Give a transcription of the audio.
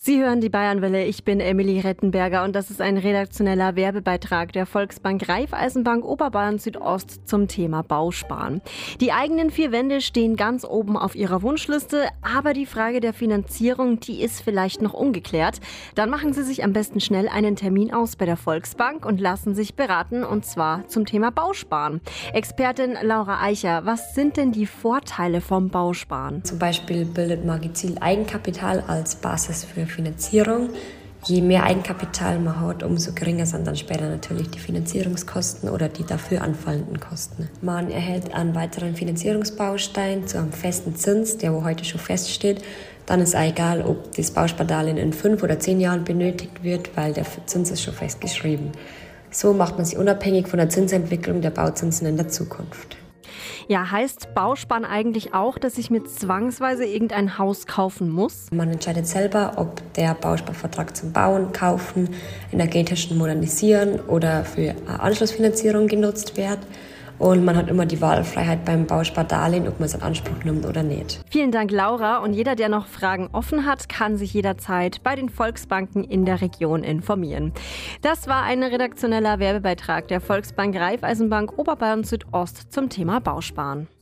Sie hören die Bayernwelle, ich bin Emily Rettenberger und das ist ein redaktioneller Werbebeitrag der Volksbank Raiffeisenbank Oberbayern Südost zum Thema Bausparen. Die eigenen vier Wände stehen ganz oben auf Ihrer Wunschliste, aber die Frage der Finanzierung, die ist vielleicht noch ungeklärt. Dann machen Sie sich am besten schnell einen Termin aus bei der Volksbank und lassen sich beraten, und zwar zum Thema Bausparen. Expertin Laura Eicher, was sind denn die Vorteile vom Bausparen? Zum Beispiel bildet Magizil Eigenkapital als Basis für Finanzierung. Je mehr Eigenkapital man hat, umso geringer sind dann später natürlich die Finanzierungskosten oder die dafür anfallenden Kosten. Man erhält einen weiteren Finanzierungsbaustein zu einem festen Zins, der wo heute schon feststeht. Dann ist auch egal, ob das Bauspardarlehen in 5 oder 10 Jahren benötigt wird, weil der Zins ist schon festgeschrieben. So macht man sich unabhängig von der Zinsentwicklung der Bauzinsen in der Zukunft. Ja, heißt Bausparen eigentlich auch, dass ich mir zwangsweise irgendein Haus kaufen muss? Man entscheidet selber, ob der Bausparvertrag zum Bauen, Kaufen, energetischen Modernisieren oder für eine Anschlussfinanzierung genutzt wird. Und man hat immer die Wahlfreiheit beim Bauspardarlehen, ob man es in Anspruch nimmt oder nicht. Vielen Dank, Laura. Und jeder, der noch Fragen offen hat, kann sich jederzeit bei den Volksbanken in der Region informieren. Das war ein redaktioneller Werbebeitrag der Volksbank Raiffeisenbank Oberbayern Südost zum Thema Bausparen.